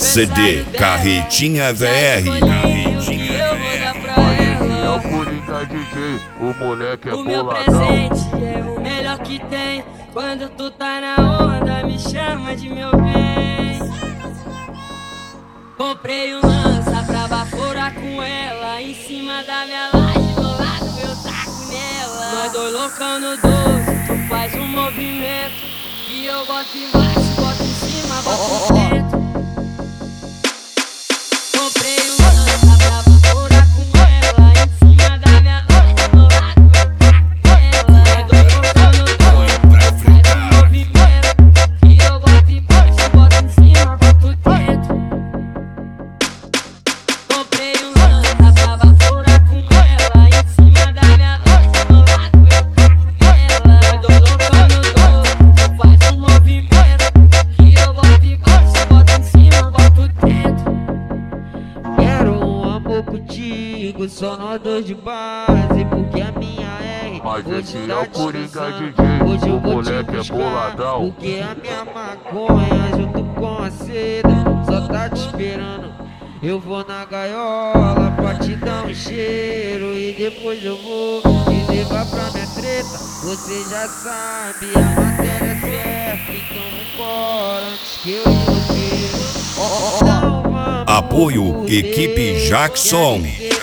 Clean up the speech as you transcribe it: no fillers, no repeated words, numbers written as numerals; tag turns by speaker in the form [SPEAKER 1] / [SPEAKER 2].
[SPEAKER 1] CD Carretinha VR.
[SPEAKER 2] É o Coringa DJ, o moleque é
[SPEAKER 3] O meu
[SPEAKER 2] boladão.
[SPEAKER 3] presente é o melhor que tem. Quando tu tá na onda, me chama de meu bem. Comprei um lança pra baforar com ela. Em cima da minha laje, do lado eu taco nela. Nós dois loucão no 12, tu faz um movimento que eu boto embaixo, boto em cima, boto dentro. Comprei um lança pra baforar com ela. Em cima da minha laje, do lado eu taco nela. Nós dois loucão no 12, tu faz um movimento que eu boto embaixo, boto em cima, boto dentro. Comprei um lança pra baforar com ela. Em cima da minha laje, do lado eu taco nela. Nós dois loucão no 12, tu faz um movimento que eu boto embaixo, boto em cima, boto dentro.
[SPEAKER 4] Quero um amor contigo, só nós dois de base, porque a minha R
[SPEAKER 2] Mas
[SPEAKER 4] hoje
[SPEAKER 2] esse é
[SPEAKER 4] tá
[SPEAKER 2] o Coringa
[SPEAKER 4] descansando.
[SPEAKER 2] DJ,
[SPEAKER 4] Hoje eu
[SPEAKER 2] o
[SPEAKER 4] vou te
[SPEAKER 2] moleque é
[SPEAKER 4] buscar,
[SPEAKER 2] boladão.
[SPEAKER 4] porque a minha maconha junto com a seda só tá te esperando. Eu vou na gaiola pra te dar um cheiro e depois eu vou te levar pra minha treta. Você já sabe, a matéria é certa, então vambora antes que eu enlouqueça. Então vamos
[SPEAKER 1] Apoio
[SPEAKER 4] fuder,
[SPEAKER 1] Equipe Jackson.
[SPEAKER 4] que a gente